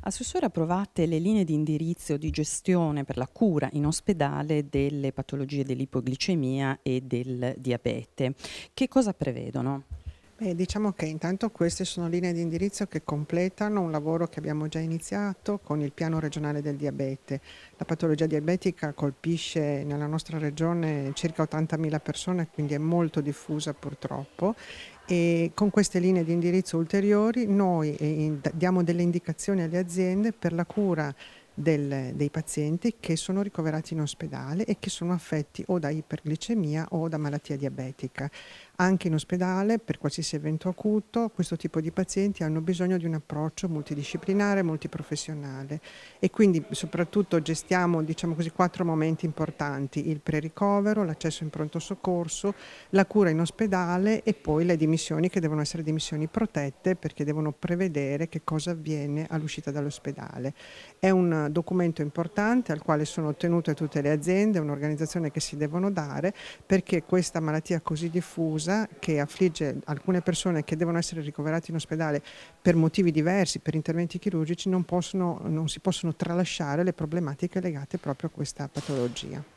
Assessore, approvate le linee di indirizzo di gestione per la cura in ospedale delle patologie dell'ipoglicemia e del diabete. Che cosa prevedono? Beh, diciamo che intanto queste sono linee di indirizzo che completano un lavoro che abbiamo già iniziato con il piano regionale del diabete. La patologia diabetica colpisce nella nostra regione circa 80.000 persone, quindi è molto diffusa purtroppo. E con queste linee di indirizzo ulteriori noi diamo delle indicazioni alle aziende per la cura dei pazienti che sono ricoverati in ospedale e che sono affetti o da iperglicemia o da malattia diabetica. Anche in ospedale, per qualsiasi evento acuto, questo tipo di pazienti hanno bisogno di un approccio multidisciplinare, multiprofessionale e quindi soprattutto gestiamo, diciamo così, 4 momenti importanti: il pre-ricovero, l'accesso in pronto soccorso, la cura in ospedale e poi le dimissioni, che devono essere dimissioni protette perché devono prevedere che cosa avviene all'uscita dall'ospedale. È un documento importante al quale sono tenute tutte le aziende, è un'organizzazione che si devono dare, perché questa malattia così diffusa che affligge alcune persone che devono essere ricoverate in ospedale per motivi diversi, per interventi chirurgici, non si possono tralasciare le problematiche legate proprio a questa patologia.